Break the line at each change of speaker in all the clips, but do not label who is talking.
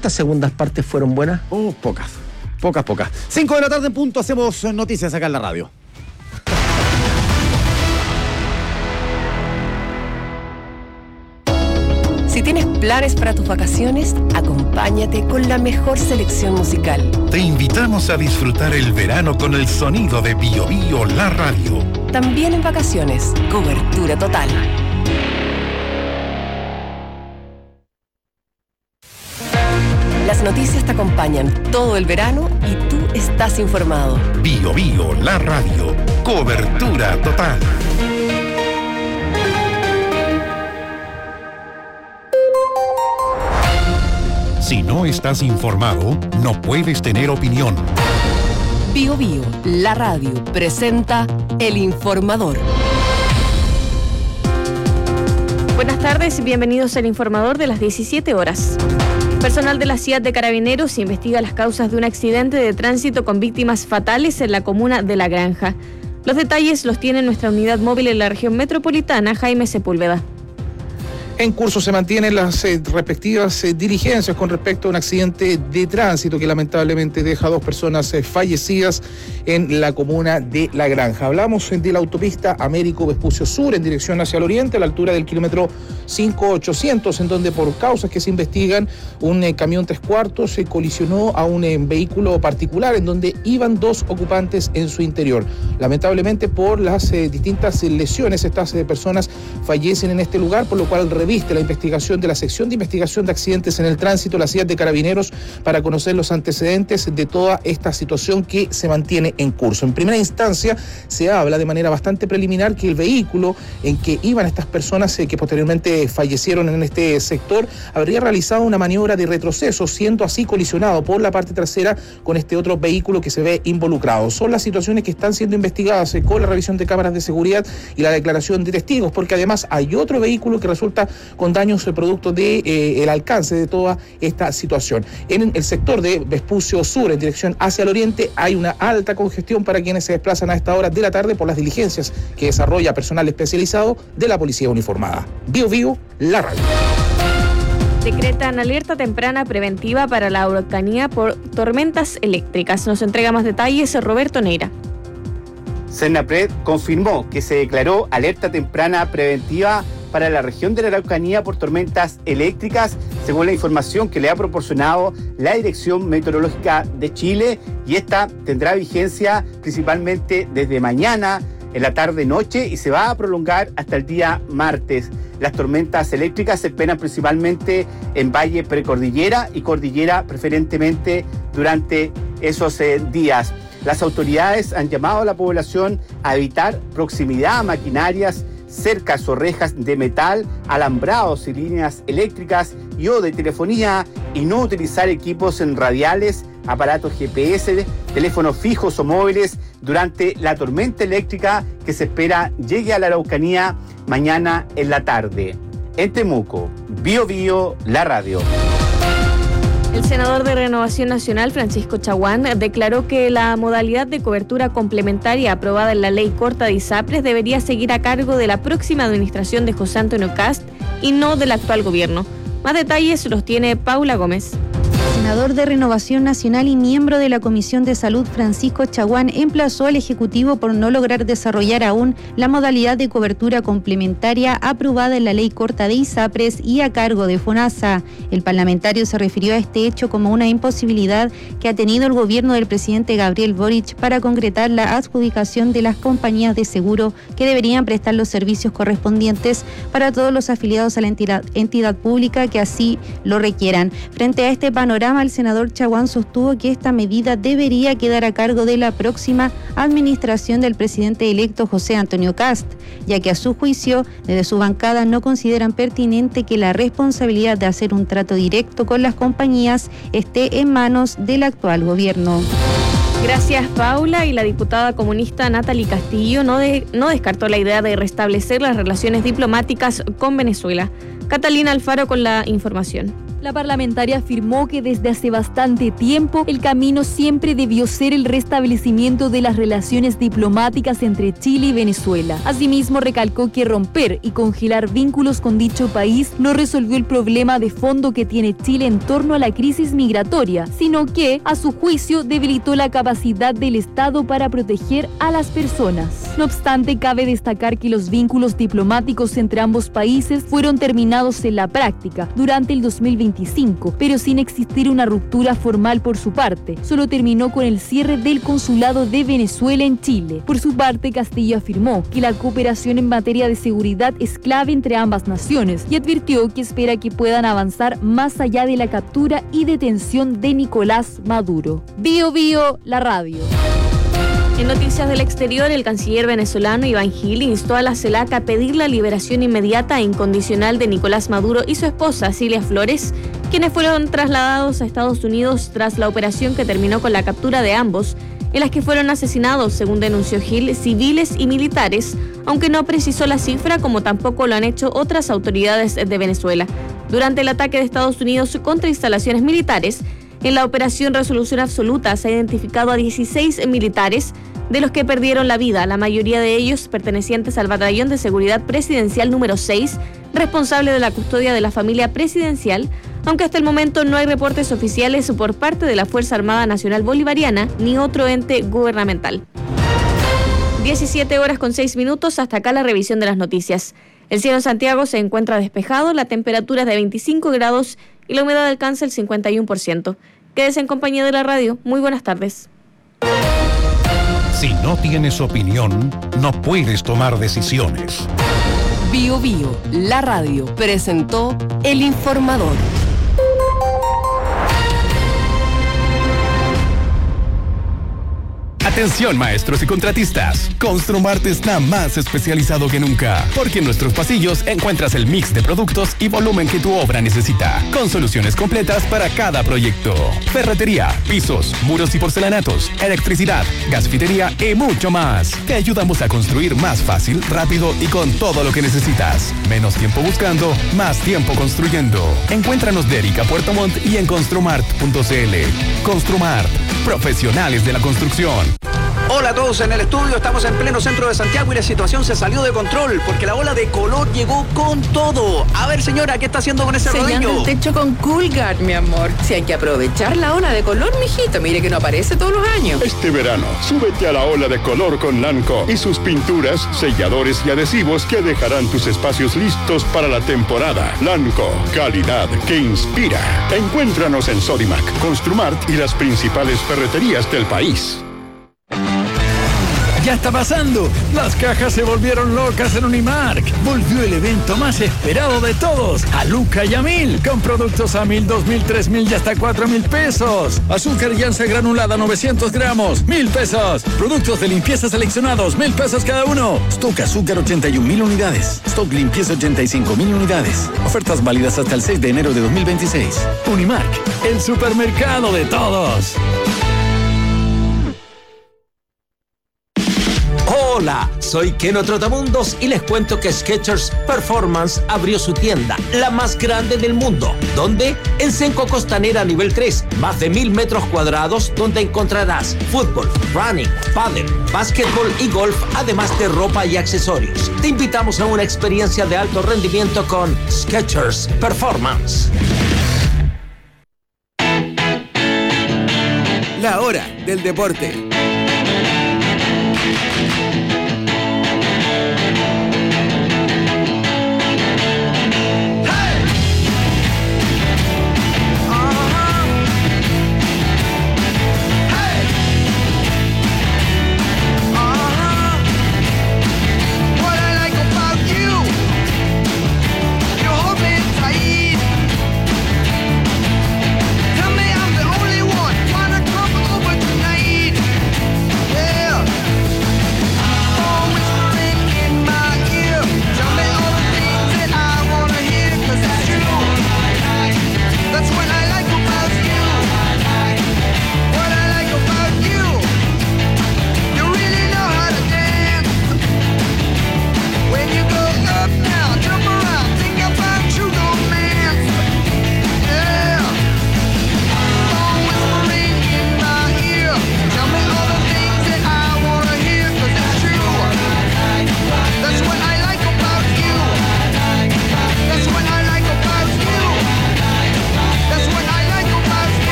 ¿cuántas segundas partes fueron buenas?
Pocas. 5 de la tarde en punto, hacemos noticias acá en la radio.
Si tienes planes para tus vacaciones, acompáñate con la mejor selección musical.
Te invitamos a disfrutar el verano con el sonido de Bio Bio, la radio.
También en vacaciones, cobertura total. Las noticias te acompañan todo el verano y tú estás informado.
Bio Bio, la radio. Cobertura total. Si no estás informado, no puedes tener opinión.
Bio Bio, la radio, presenta El Informador.
Buenas tardes y bienvenidos al Informador de las 17 horas. Personal de la CIAT de Carabineros investiga las causas de un accidente de tránsito con víctimas fatales en la comuna de La Granja. Los detalles los tiene nuestra unidad móvil en la región metropolitana, Jaime Sepúlveda.
En curso se mantienen las respectivas diligencias con respecto a un accidente de tránsito que lamentablemente deja a 2 personas fallecidas en la comuna de La Granja. Hablamos de la autopista Américo Vespucio Sur en dirección hacia el oriente, a la altura del kilómetro 5800, en donde por causas que se investigan, un camión 3/4 se colisionó a un vehículo particular en donde iban 2 ocupantes en su interior. Lamentablemente por las distintas lesiones, estas personas fallecen en este lugar, por lo cual reviste la investigación de la sección de investigación de accidentes en el tránsito, la CIAT de Carabineros, para conocer los antecedentes de toda esta situación que se mantiene en curso. En primera instancia se habla de manera bastante preliminar que el vehículo en que iban estas personas que posteriormente fallecieron en este sector habría realizado una maniobra de retroceso, siendo así colisionado por la parte trasera con este otro vehículo que se ve involucrado. Son las situaciones que están siendo investigadas con la revisión de cámaras de seguridad y la declaración de testigos, porque además hay otro vehículo que resulta con daños producto de el alcance de toda esta situación. En el sector de Vespucio Sur, en dirección hacia el oriente, hay una alta congestión para quienes se desplazan a esta hora de la tarde por las diligencias que desarrolla personal especializado de la Policía Uniformada. Bio Bio, la radio.
Decretan alerta temprana preventiva para la Araucanía por tormentas eléctricas. Nos entrega más detalles Roberto Neira.
Senapred confirmó que se declaró alerta temprana preventiva para la región de la Araucanía por tormentas eléctricas, según la información que le ha proporcionado la Dirección Meteorológica de Chile, y esta tendrá vigencia principalmente desde mañana, en la tarde-noche, y se va a prolongar hasta el día martes. Las tormentas eléctricas se esperan principalmente en Valle Precordillera y Cordillera, preferentemente durante esos días. Las autoridades han llamado a la población a evitar proximidad a maquinarias, cercas o rejas de metal, alambrados y líneas eléctricas y o de telefonía, y no utilizar equipos radiales, aparatos GPS, teléfonos fijos o móviles durante la tormenta eléctrica que se espera llegue a la Araucanía mañana en la tarde. En Temuco, Bio Bio, la radio.
El senador de Renovación Nacional, Francisco Chaguán, declaró que la modalidad de cobertura complementaria aprobada en la ley corta de ISAPRES debería seguir a cargo de la próxima administración de José Antonio Kast y no del actual gobierno. Más detalles los tiene Paula Gómez.
Senador de Renovación Nacional y miembro de la Comisión de Salud, Francisco Chaguán, emplazó al Ejecutivo por no lograr desarrollar aún la modalidad de cobertura complementaria aprobada en la ley corta de ISAPRES y a cargo de FONASA. El parlamentario se refirió a este hecho como una imposibilidad que ha tenido el gobierno del presidente Gabriel Boric para concretar la adjudicación de las compañías de seguro que deberían prestar los servicios correspondientes para todos los afiliados a la entidad pública que así lo requieran. Frente a este panorama, el senador Chaguán sostuvo que esta medida debería quedar a cargo de la próxima administración del presidente electo José Antonio Kast, ya que a su juicio, desde su bancada no consideran pertinente que la responsabilidad de hacer un trato directo con las compañías esté en manos del actual gobierno.
Gracias, Paula. Y la diputada comunista Natalie Castillo no descartó la idea de restablecer las relaciones diplomáticas con Venezuela. Catalina Alfaro con la información.
La parlamentaria afirmó que desde hace bastante tiempo el camino siempre debió ser el restablecimiento de las relaciones diplomáticas entre Chile y Venezuela. Asimismo, recalcó que romper y congelar vínculos con dicho país no resolvió el problema de fondo que tiene Chile en torno a la crisis migratoria, sino que, a su juicio, debilitó la capacidad del Estado para proteger a las personas. No obstante, cabe destacar que los vínculos diplomáticos entre ambos países fueron terminados en la práctica durante el 2025, pero sin existir una ruptura formal por su parte. Solo terminó con el cierre del consulado de Venezuela en Chile. Por su parte, Castillo afirmó que la cooperación en materia de seguridad es clave entre ambas naciones y advirtió que espera que puedan avanzar más allá de la captura y detención de Nicolás Maduro. Bio Bio, la radio.
En noticias del exterior, el canciller venezolano Iván Gil instó a la CELAC a pedir la liberación inmediata e incondicional de Nicolás Maduro y su esposa, Cilia Flores, quienes fueron trasladados a Estados Unidos tras la operación que terminó con la captura de ambos, en las que fueron asesinados, según denunció Gil, civiles y militares, aunque no precisó la cifra, como tampoco lo han hecho otras autoridades de Venezuela. Durante el ataque de Estados Unidos contra instalaciones militares, en la operación Resolución Absoluta se ha identificado a 16 militares, de los que perdieron la vida, la mayoría de ellos pertenecientes al Batallón de Seguridad Presidencial número 6, responsable de la custodia de la familia presidencial, aunque hasta el momento no hay reportes oficiales por parte de la Fuerza Armada Nacional Bolivariana ni otro ente gubernamental. 17:06, hasta acá la revisión de las noticias. El cielo en Santiago se encuentra despejado, la temperatura es de 25 grados y la humedad alcanza el 51%. Quédese en compañía de la radio. Muy buenas tardes.
Si no tienes opinión, no puedes tomar decisiones.
Bio Bio, la radio, presentó El Informador.
Atención maestros y contratistas, Construmart está más especializado que nunca, porque en nuestros pasillos encuentras el mix de productos y volumen que tu obra necesita, con soluciones completas para cada proyecto. Ferretería, pisos, muros y porcelanatos, electricidad, gasfitería y mucho más. Te ayudamos a construir más fácil, rápido y con todo lo que necesitas. Menos tiempo buscando, más tiempo construyendo. Encuéntranos de Erika Puerto Montt y en construmart.cl. Construmart, profesionales de la construcción.
Hola a todos en el estudio, estamos en pleno centro de Santiago y la situación se salió de control porque la ola de calor llegó con todo. A ver señora, ¿qué está haciendo con ese rodillo?
Sellando el techo con Coolguard, mi amor. Si hay que aprovechar la ola de color, mijito, mire que no aparece todos los años.
Este verano, súbete a la ola de color con Lanco y sus pinturas, selladores y adhesivos que dejarán tus espacios listos para la temporada. Lanco, calidad que inspira. Encuéntranos en Sodimac, Construmart y las principales ferreterías del país.
Ya está pasando. Las cajas se volvieron locas en Unimark. Volvió el evento más esperado de todos. A Luca y a 1000. Con productos a 1000, 2000, 3000 y hasta 4000 pesos. Azúcar llanza granulada 900 gramos. 1000 pesos. Productos de limpieza seleccionados. 1000 pesos cada uno. Stock azúcar 81,000 unidades. Stock limpieza 85,000 unidades. Ofertas válidas hasta el 6 de enero de 2026. Unimark. El supermercado de todos.
Hola, soy Keno Trotamundos y les cuento que Skechers Performance abrió su tienda, la más grande del mundo. ¿Dónde? En Senco Costanera nivel 3, más de 1000 metros cuadrados donde encontrarás fútbol, running, pádel, básquetbol y golf, además de ropa y accesorios. Te invitamos a una experiencia de alto rendimiento con Skechers Performance.
La hora del deporte.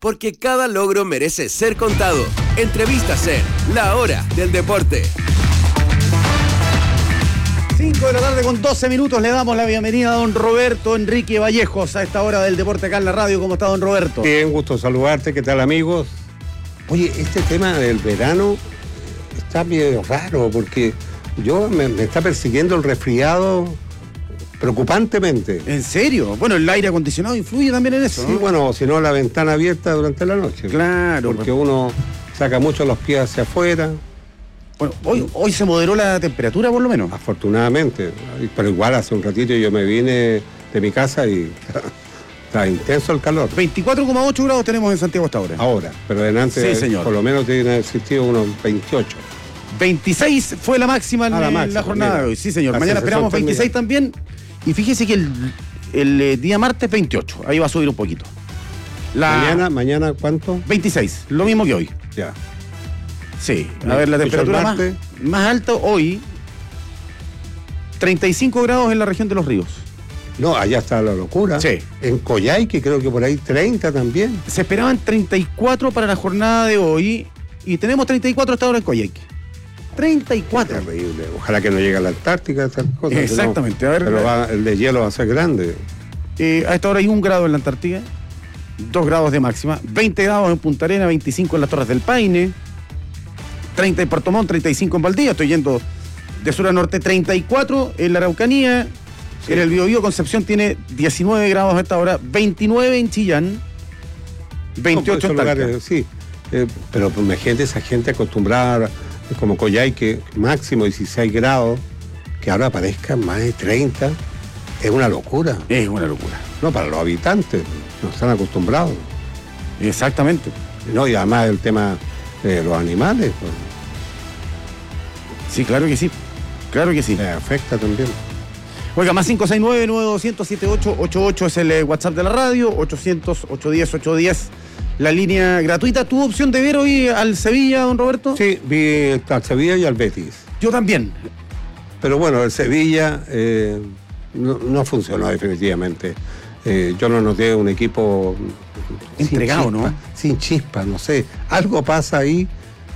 porque cada logro merece ser contado. Entrevistas en La Hora del Deporte.
5 de la tarde con 12 minutos, le damos la bienvenida a don Roberto Enrique Vallejos a esta hora del deporte acá en la radio. ¿Cómo está, don Roberto?
Bien, gusto saludarte. ¿Qué tal, amigos? Oye, este tema del verano está medio raro porque me está persiguiendo el resfriado preocupantemente.
¿En serio? Bueno, el aire acondicionado influye también en eso, ¿no?
Sí, bueno, si no la ventana abierta durante la noche.
Claro.
Porque uno saca mucho los pies hacia afuera.
Bueno, hoy se moderó la temperatura por lo menos.
Afortunadamente, pero igual hace un ratito yo me vine de mi casa y está intenso el calor.
24,8 grados tenemos en Santiago hasta ahora.
Ahora, pero delante
sí, señor.
Por lo menos tiene existido unos 28.
26 fue la máxima en la jornada de hoy. Sí, señor. Mañana esperamos 26 también. Y fíjese que el día martes 28. Ahí va a subir un poquito.
Mañana ¿cuánto?
26, lo mismo que hoy.
Ya.
Sí, a ver, la temperatura más alta hoy, 35 grados en la región de Los Ríos.
No, allá está la locura.
Sí.
En Coyhaique creo que por ahí 30 también.
Se esperaban 34 para la jornada de hoy y tenemos 34 hasta ahora en Coyhaique. 34.
Qué terrible. Ojalá que no llegue a la Antártica esas cosas.
Exactamente.
No,
a ver,
pero el de hielo va a ser grande.
A esta hora hay 1 grado en la Antártica, 2 grados de máxima, 20 grados en Punta Arenas, 25 en las Torres del Paine, 30 en Puerto Montt, 35 en Valdivia. Estoy yendo de sur a norte. 34 en la Araucanía. Sí. En el Biobío Concepción tiene 19 grados a esta hora, 29 en Chillán, 28 en Talca.
Sí, pero imagínate esa gente acostumbrada, como Coyhaique, máximo 16 grados, que ahora aparezcan más de 30, es una locura.
Es una locura.
No, para los habitantes, no están acostumbrados.
Exactamente.
No, y además el tema de los animales. Pues.
Sí, claro que sí. Claro que sí.
Le afecta también.
Oiga, más 569-9200-7888 es el WhatsApp de la radio, 800-810-810, la línea gratuita. ¿Tuvo opción de ver hoy al Sevilla, don Roberto?
Sí, vi al Sevilla y al Betis.
Yo también.
Pero bueno, el Sevilla no funcionó definitivamente. Yo no noté un equipo
entregado, ¿no?
Sin chispa, no sé. Algo pasa ahí.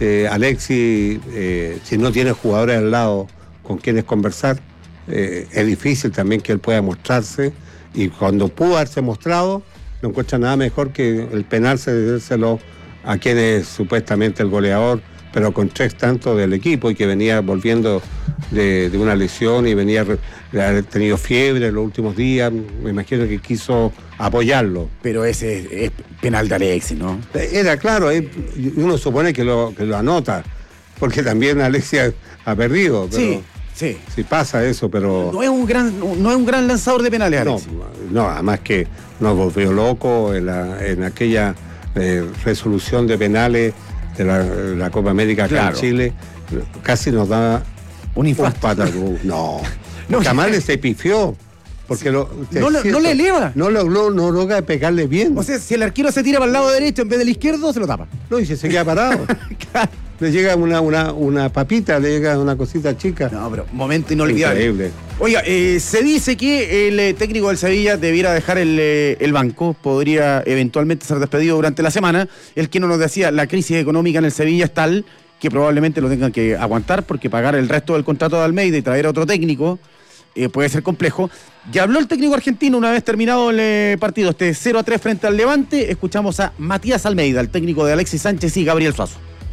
Alexis, si no tiene jugadores al lado con quienes conversar, es difícil también que él pueda mostrarse, y cuando pudo haberse mostrado no encuentra nada mejor que el penal cedérselo a quien es supuestamente el goleador, pero con 3 tantos del equipo y que venía volviendo de una lesión y venía de haber tenido fiebre en los últimos días. Me imagino que quiso apoyarlo.
Pero ese es penal de Alexis, ¿no?
Era claro, uno supone que lo anota, porque también Alexis ha perdido, pero
sí.
Sí pasa eso, pero
no es un gran lanzador de penales, Alexis.
No, además que nos volvió loco en aquella resolución de penales de la Copa América acá en Chile. Casi nos da
un infarto.
No, Camales se pifió. Porque
no le eleva.
No logra pegarle bien.
O sea, si el arquero se tira para el lado derecho en vez del izquierdo, se lo tapa.
No, y se queda parado. Claro. Le llega una papita, le llega una cosita chica.
No, pero momento inolvidable.
Increíble.
Oiga, se dice que el técnico del Sevilla debiera dejar el banco, podría eventualmente ser despedido durante la semana. El que no nos decía, la crisis económica en el Sevilla es tal que probablemente lo tengan que aguantar, porque pagar el resto del contrato de Almeida y traer a otro técnico puede ser complejo. Ya habló el técnico argentino una vez terminado el partido, 0-3 frente al Levante. Escuchamos a Matías Almeida, el técnico de Alexis Sánchez y Gabriel Suazo.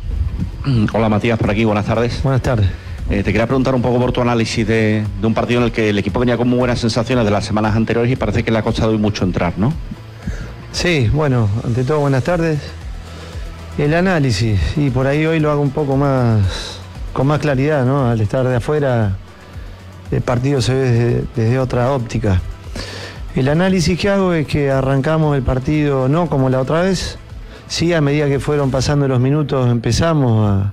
Hola Matías, por aquí, buenas tardes.
Buenas tardes.
Te quería preguntar un poco por tu análisis de un partido en el que el equipo venía con muy buenas sensaciones de las semanas anteriores y parece que le ha costado hoy mucho entrar, ¿no?
Sí, bueno, ante todo buenas tardes. El análisis, y por ahí hoy lo hago un poco más, con más claridad, ¿no? Al estar de afuera, el partido se ve desde otra óptica. El análisis que hago es que arrancamos el partido no como la otra vez. Sí, a medida que fueron pasando los minutos empezamos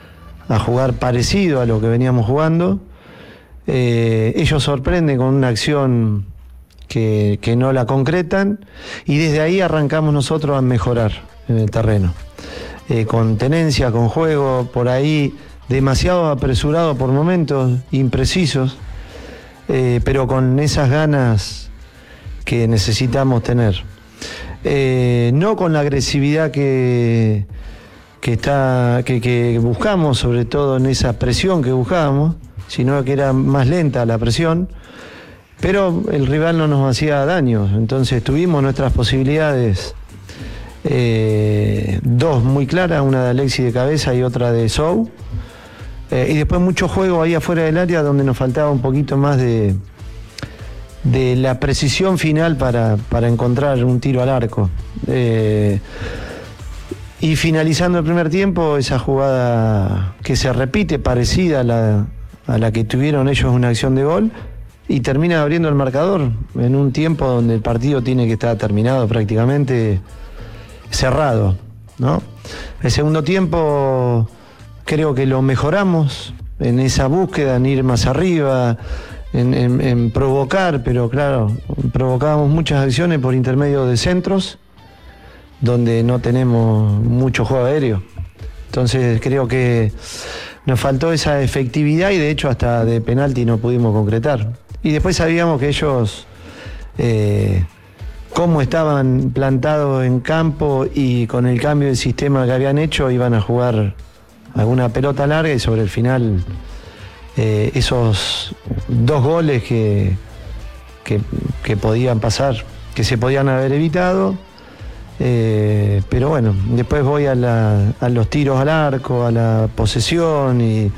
a jugar parecido a lo que veníamos jugando. Ellos sorprenden con una acción que no la concretan, y desde ahí arrancamos nosotros a mejorar en el terreno. Con tenencia, con juego, por ahí demasiado apresurado por momentos, imprecisos, pero con esas ganas que necesitamos tener. no con la agresividad que buscamos, sobre todo en esa presión que buscábamos, sino que era más lenta la presión, pero el rival no nos hacía daño, entonces tuvimos nuestras posibilidades, dos muy claras, una de Alexis de cabeza y otra de Sou, y después mucho juego ahí afuera del área donde nos faltaba un poquito más de la precisión final para encontrar un tiro al arco. Y finalizando el primer tiempo, esa jugada que se repite, parecida a la que tuvieron ellos, una acción de gol, y termina abriendo el marcador en un tiempo donde el partido tiene que estar terminado, prácticamente cerrado, ¿no? El segundo tiempo creo que lo mejoramos en esa búsqueda, en ir más arriba, en provocar, pero claro, provocábamos muchas acciones por intermedio de centros, donde no tenemos mucho juego aéreo. Entonces creo que nos faltó esa efectividad y de hecho hasta de penalti no pudimos concretar. Y después sabíamos que ellos, cómo estaban plantados en campo y con el cambio de sistema que habían hecho, iban a jugar alguna pelota larga y sobre el final esos dos goles que podían pasar, que se podían haber evitado. Pero bueno, después voy a los tiros al arco, a la posesión y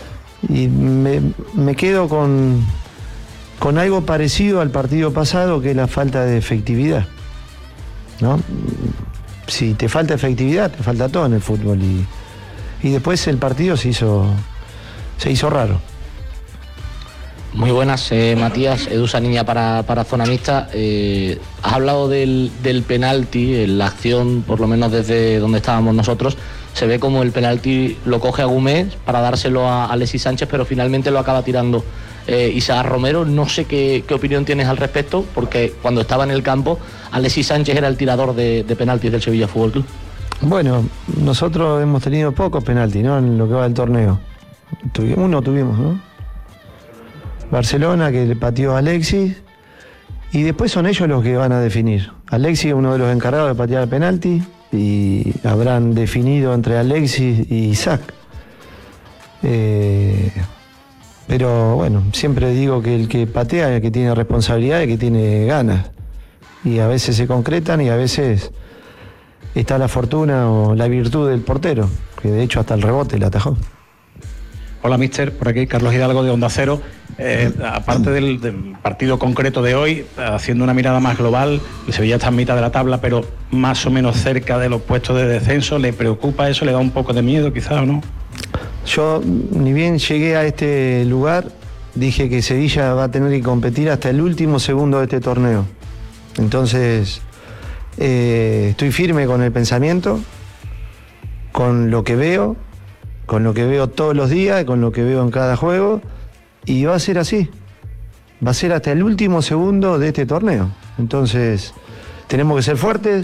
me quedo con algo parecido al partido pasado, que es la falta de efectividad, ¿no? Si te falta efectividad, te falta todo en el fútbol y después el partido se hizo raro.
Muy buenas, Matías, Edu Saniña para Zona Mixta. Has hablado del penalti, en la acción, por lo menos desde donde estábamos nosotros, se ve como el penalti lo coge Agumé para dárselo a Alexis Sánchez, pero finalmente lo acaba tirando Isaac Romero. No sé qué opinión tienes al respecto, porque cuando estaba en el campo, Alexis Sánchez era el tirador de penaltis del Sevilla Fútbol Club.
Bueno, nosotros hemos tenido pocos penaltis, ¿no? En lo que va del torneo. Uno tuvimos, ¿no? Barcelona, que le pateó a Alexis, y después son ellos los que van a definir. Alexis es uno de los encargados de patear el penalti y habrán definido entre Alexis y Isaac. Pero bueno, siempre digo que el que patea es el que tiene responsabilidad y que tiene ganas. Y a veces se concretan y a veces está la fortuna o la virtud del portero, que de hecho hasta el rebote le atajó.
Hola, mister, por aquí Carlos Hidalgo de Onda Cero. Aparte del partido concreto de hoy, haciendo una mirada más global, el Sevilla está en mitad de la tabla, pero más o menos cerca de los puestos de descenso. ¿Le preocupa eso? ¿Le da un poco de miedo quizás o no?
Yo, ni bien llegué a este lugar, dije que Sevilla va a tener que competir hasta el último segundo de este torneo. Entonces, estoy firme con el pensamiento, con lo que veo todos los días, con lo que veo en cada juego, y va a ser así. Va a ser hasta el último segundo de este torneo. Entonces, tenemos que ser fuertes,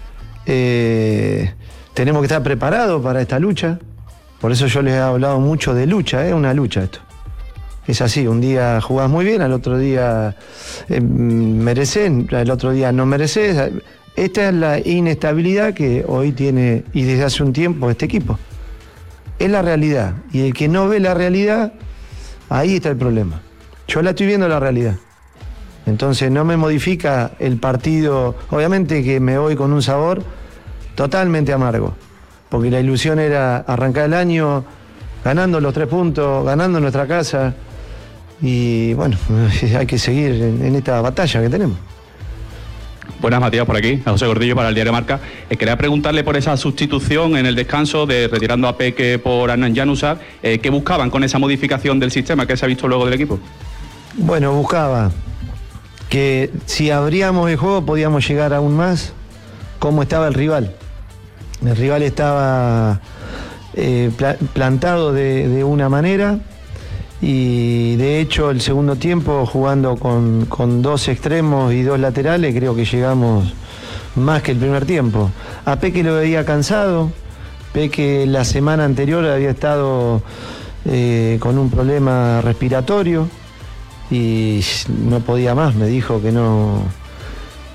tenemos que estar preparados para esta lucha. Por eso yo les he hablado mucho de lucha, es una lucha esto. Es así, un día jugás muy bien, al otro día mereces, al otro día no mereces. Esta es la inestabilidad que hoy tiene, y desde hace un tiempo, este equipo. Es la realidad, y el que no ve la realidad, ahí está el problema. Yo la estoy viendo la realidad. Entonces no me modifica el partido, obviamente que me voy con un sabor totalmente amargo, porque la ilusión era arrancar el año ganando los 3 puntos, ganando en nuestra casa, y bueno, hay que seguir en esta batalla que tenemos.
Buenas, Matías, por aquí, a José Gordillo para el Diario Marca. Quería preguntarle por esa sustitución en el descanso, de retirando a Peque por Adnan Januzaj. ¿Qué buscaban con esa modificación del sistema que se ha visto luego del equipo?
Bueno, buscaba que si abríamos el juego podíamos llegar aún más cómo estaba el rival. El rival estaba plantado de una manera, y de hecho el segundo tiempo, jugando con 2 extremos y 2 laterales, creo que llegamos más que el primer tiempo. A Peque lo veía cansado. Peque la semana anterior había estado con un problema respiratorio y no podía más, me dijo que no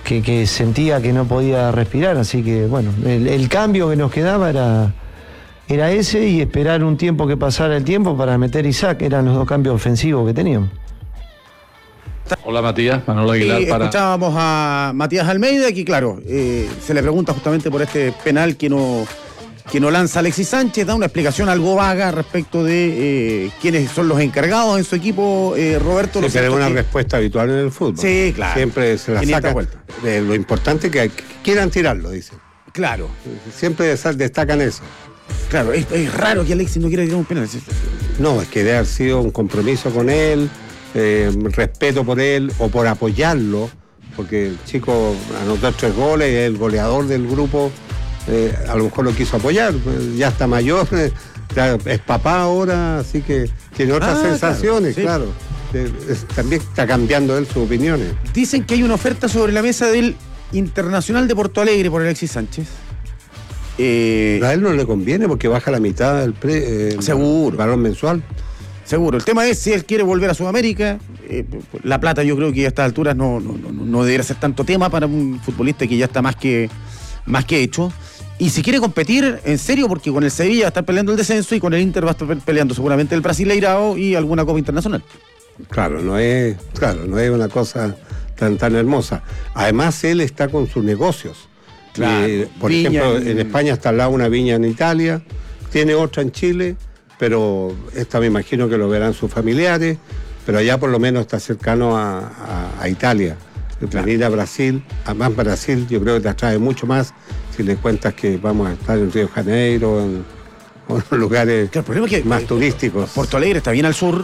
que sentía que no podía respirar, así que bueno, el cambio que nos quedaba era ese y esperar un tiempo que pasara el tiempo para meter Isaac, eran los dos cambios ofensivos que teníamos.
Hola Matías, Manolo Aguilar para...
Escuchábamos a Matías Almeida, que claro, se le pregunta justamente por este penal que no lanza Alexis Sánchez, da una explicación algo vaga respecto de quiénes son los encargados en su equipo, Roberto.
Sí, pero es una respuesta habitual en el fútbol.
Sí, claro.
Siempre se la saca. Lo importante es que quieran tirarlo, dicen.
Claro.
Siempre destacan eso.
Claro, es raro que Alexis no quiera tirar un penal.
No, es que debe haber sido un compromiso con él, respeto por él o por apoyarlo, porque el chico anotó 3 goles, es el goleador del grupo. A lo mejor lo quiso apoyar, ya está mayor, ya es papá ahora, así que tiene otras sensaciones, claro. También está cambiando él sus opiniones.
Dicen que hay una oferta sobre la mesa del Internacional de Porto Alegre por Alexis Sánchez.
A él no le conviene porque baja la mitad del
seguro,
valor mensual.
Seguro. El tema es si él quiere volver a Sudamérica. La plata, yo creo que a estas alturas no debería ser tanto tema para un futbolista que ya está más que hecho. Y si quiere competir en serio, porque con el Sevilla va a estar peleando el descenso y con el Inter va a estar peleando seguramente el Brasileirao y alguna Copa Internacional.
Claro, no es una cosa tan hermosa. Además, él está con sus negocios. Claro, por ejemplo, en España está al lado una viña en Italia, tiene otra en Chile, pero esta me imagino que lo verán sus familiares, pero allá por lo menos está cercano a Italia. Claro. Venir a Brasil, además Brasil yo creo que te atrae mucho más si le cuentas que vamos a estar en Río de Janeiro, en lugares más turísticos.
Porto Alegre está bien al sur.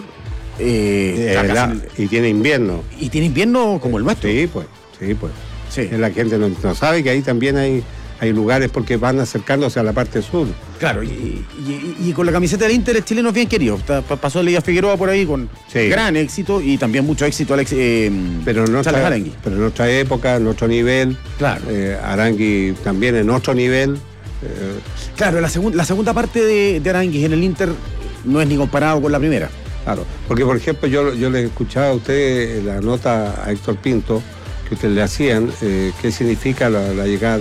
Y tiene invierno.
Y tiene invierno como el nuestro.
Sí, pues. Sí. La gente no sabe que ahí también hay lugares porque van acercándose a la parte sur.
Claro, y con la camiseta del Inter el chileno es bien querido. Pasó Elías Figueroa por ahí con gran éxito y también mucho éxito
pero en otra época, en otro nivel.
Claro.
Arangui también en otro nivel.
Claro, la segunda parte de Arangui en el Inter no es ni comparado con la primera.
Claro, porque por ejemplo yo le escuchaba a usted la nota a Héctor Pinto que usted le hacían, qué significa la llegada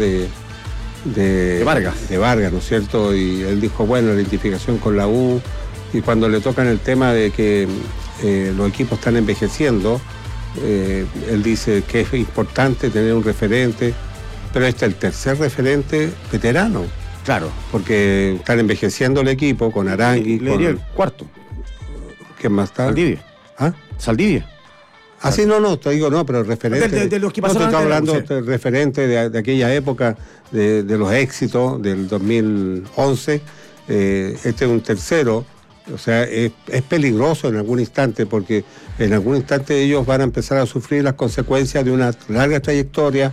de Vargas, ¿no es cierto? Y él dijo, bueno, la identificación con la U, y cuando le tocan el tema de que los equipos están envejeciendo, él dice que es importante tener un referente, pero este es el tercer referente veterano.
Claro.
Porque están envejeciendo el equipo con Arangui.
Le diría el cuarto.
¿Quién más está?
Saldivia.
¿Ah?
Saldivia.
Así te digo, pero referente.
De los que pasaron
estamos hablando de referente de aquella época, de los éxitos del 2011. Este es un tercero. O sea, es peligroso en algún instante, porque en algún instante ellos van a empezar a sufrir las consecuencias de una larga trayectoria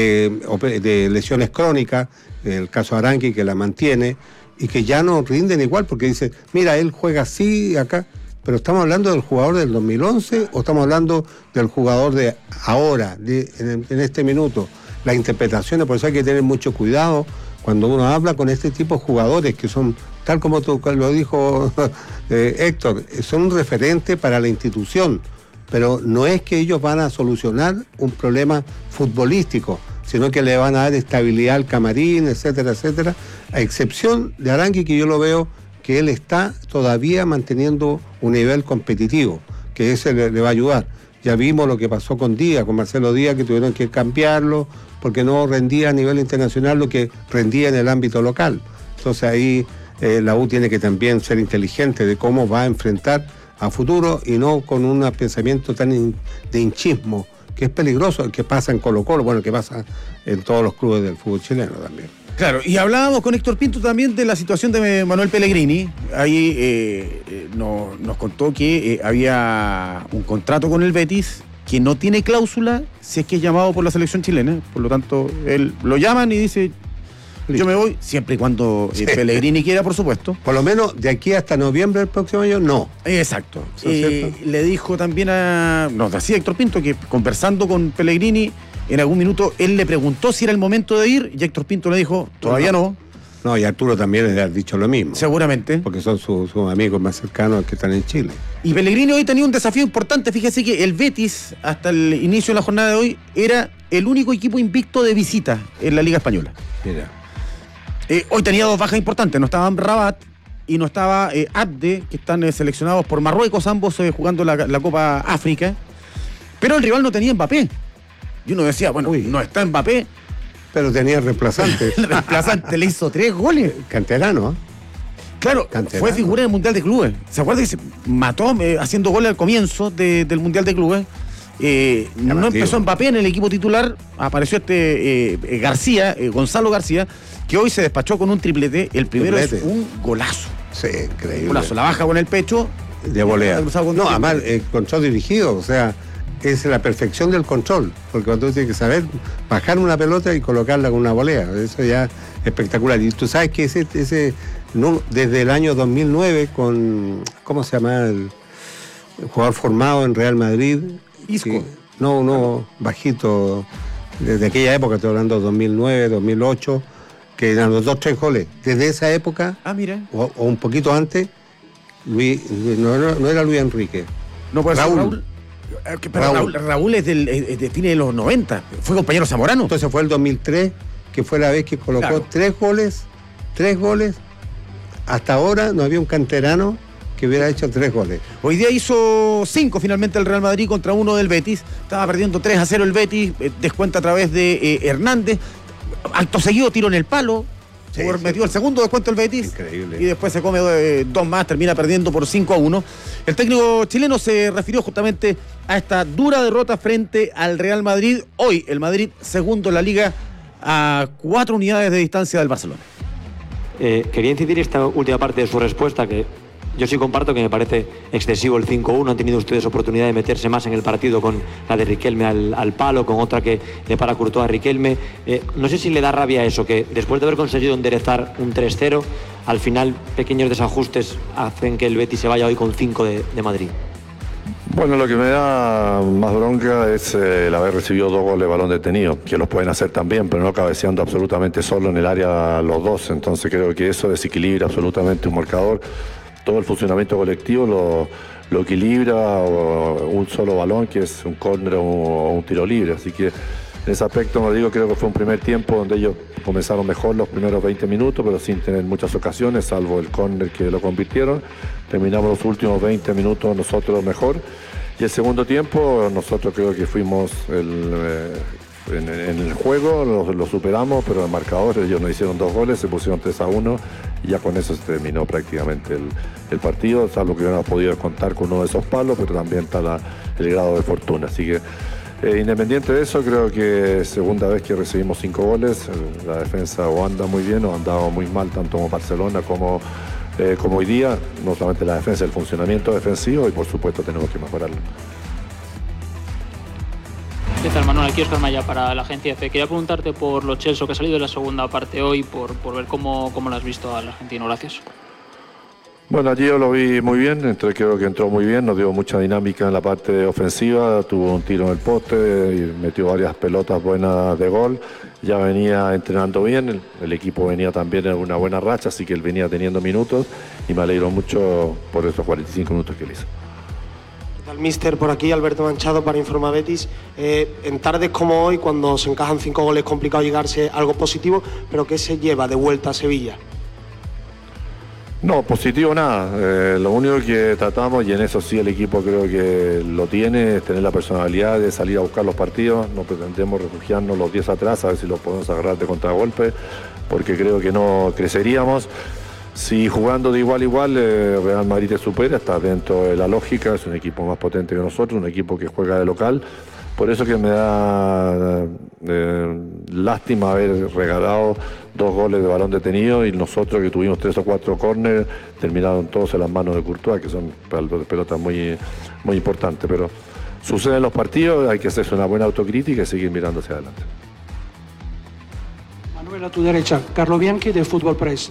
de lesiones crónicas, el caso Arangui que la mantiene, y que ya no rinden igual, porque dice, mira, él juega así acá. Pero ¿estamos hablando del jugador del 2011 o estamos hablando del jugador de ahora, en este minuto? Las interpretaciones, por eso hay que tener mucho cuidado cuando uno habla con este tipo de jugadores que son, tal como lo dijo Héctor, son un referente para la institución, pero no es que ellos van a solucionar un problema futbolístico, sino que le van a dar estabilidad al camarín, etcétera, etcétera, a excepción de Arangui, que yo lo veo que él está todavía manteniendo un nivel competitivo, que ese le va a ayudar. Ya vimos lo que pasó con Marcelo Díaz, que tuvieron que cambiarlo porque no rendía a nivel internacional lo que rendía en el ámbito local. Entonces ahí la U tiene que también ser inteligente de cómo va a enfrentar a futuro y no con un pensamiento tan de hinchismo, que es peligroso, el que pasa en Colo-Colo, bueno, el que pasa en todos los clubes del fútbol chileno también.
Claro, y hablábamos con Héctor Pinto también de la situación de Manuel Pellegrini. Ahí nos contó que había un contrato con el Betis que no tiene cláusula si es que es llamado por la selección chilena. Por lo tanto, él lo llaman y dice, yo me voy, siempre y cuando Pellegrini quiera, por supuesto.
Por lo menos de aquí hasta noviembre del próximo año, no.
Exacto. Le dijo también nos decía Héctor Pinto que conversando con Pellegrini, en algún minuto él le preguntó si era el momento de ir y Héctor Pinto le dijo, todavía no.
No, y Arturo también le ha dicho lo mismo.
Seguramente.
Porque son sus amigos más cercanos que están en Chile.
Y Pellegrini hoy tenía un desafío importante. Fíjese que el Betis, hasta el inicio de la jornada de hoy, era el único equipo invicto de visita en la Liga Española.
Mira.
Hoy tenía dos bajas importantes. No estaban Rabat y no estaba Abde, que están seleccionados por Marruecos, ambos jugando la Copa África. Pero el rival no tenía Mbappé. Y uno decía, bueno, no está Mbappé.
Pero tenía reemplazante.
El reemplazante le hizo 3 goles.
Canterano, ¿eh?
Claro, fue figura en el Mundial de Clubes. ¿Se acuerda que se mató haciendo goles al comienzo del Mundial de Clubes? No empezó Mbappé en el equipo titular, apareció García, Gonzalo García, que hoy se despachó con un triplete. El primero es un golazo.
Sí, increíble.
Golazo, la baja con el pecho.
De volea. No, además, control dirigido, o sea, es la perfección del control, porque cuando tú tienes que saber bajar una pelota y colocarla con una volea, eso ya es espectacular. Y tú sabes que ese no, desde el año 2009 con, ¿cómo se llama? El jugador formado en Real Madrid.
Isco.
No, bajito, desde aquella época, estoy hablando de 2009, 2008, que eran los 2-3 goles. Desde esa época,
mira.
O un poquito antes, no era Luis Enrique.
No puede ser Raúl. Raúl es de fines de los 90, fue compañero zamorano.
Entonces fue el 2003, que fue la vez que colocó 3 goles. Hasta ahora no había un canterano que hubiera hecho 3 goles.
Hoy día hizo 5 finalmente el Real Madrid contra 1 del Betis. Estaba perdiendo 3-0 el Betis, descuenta a través de Hernández. Acto seguido, tiro en el palo. Metió el segundo descuento el Betis.
Increíble.
Y después se come 2 más, termina perdiendo por 5-1. El técnico chileno se refirió justamente a esta dura derrota frente al Real Madrid. Hoy el Madrid segundo en la Liga a 4 unidades de distancia del Barcelona.
Quería incidir esta última parte de su respuesta, que yo sí comparto que me parece excesivo el 5-1. Han tenido ustedes oportunidad de meterse más en el partido con la de Riquelme al palo, con otra que le para Courtois a Riquelme. No sé si le da rabia eso, que después de haber conseguido enderezar un 3-0, al final pequeños desajustes hacen que el Betis se vaya hoy con 5 de Madrid.
Bueno, lo que me da más bronca es el haber recibido 2 goles de balón detenido, que los pueden hacer también, pero no cabeceando absolutamente solo en el área los dos. Entonces creo que eso desequilibra absolutamente un marcador. Todo el funcionamiento colectivo lo equilibra un solo balón, que es un córner o un tiro libre. Así que en ese aspecto, como digo, creo que fue un primer tiempo donde ellos comenzaron mejor los primeros 20 minutos, pero sin tener muchas ocasiones, salvo el córner que lo convirtieron. Terminamos los últimos 20 minutos nosotros mejor. Y el segundo tiempo, nosotros creo que fuimos en el juego, lo superamos, pero el marcador, ellos nos hicieron 2 goles, se pusieron 3-1 y ya con eso se terminó prácticamente el partido, salvo que hubiéramos podido contar con uno de esos palos, pero también está el grado de fortuna. Así que independiente de eso, creo que segunda vez que recibimos 5 goles, la defensa o anda muy bien o andaba muy mal, tanto como Barcelona como hoy día, no solamente la defensa, el funcionamiento defensivo, y por supuesto tenemos que mejorarlo.
¿Qué tal, Manuel? Aquí Oscar Maya para la agencia EFE. Quería preguntarte por Lo Celso, que ha salido en la segunda parte hoy, por ver cómo lo has visto al argentino. Gracias.
Bueno, allí yo lo vi muy bien, creo que entró muy bien, nos dio mucha dinámica en la parte ofensiva, tuvo un tiro en el poste y metió varias pelotas buenas de gol. Ya venía entrenando bien, el equipo venía también en una buena racha, así que él venía teniendo minutos y me alegro mucho por esos 45 minutos que él hizo.
Al míster, por aquí, Alberto Manchado para Informa Betis. En tardes como hoy, cuando se encajan 5 goles, es complicado llegarse a algo positivo, pero ¿qué se lleva de vuelta a Sevilla?
No, positivo nada. Lo único que tratamos, y en eso sí el equipo creo que lo tiene, es tener la personalidad de salir a buscar los partidos. No pretendemos refugiarnos los 10 atrás, a ver si los podemos agarrar de contragolpe, porque creo que no creceríamos. Si jugando de igual a igual, Real Madrid te supera, está dentro de la lógica, es un equipo más potente que nosotros, un equipo que juega de local. Por eso que me da lástima haber regalado 2 goles de balón detenido y nosotros que tuvimos 3 o 4 córneres terminaron todos en las manos de Courtois, que son pelotas muy, muy importantes. Pero sucede en los partidos, hay que hacerse una buena autocrítica y seguir mirando hacia adelante.
Manuel, a tu derecha, Carlo Bianchi de Fútbol Press.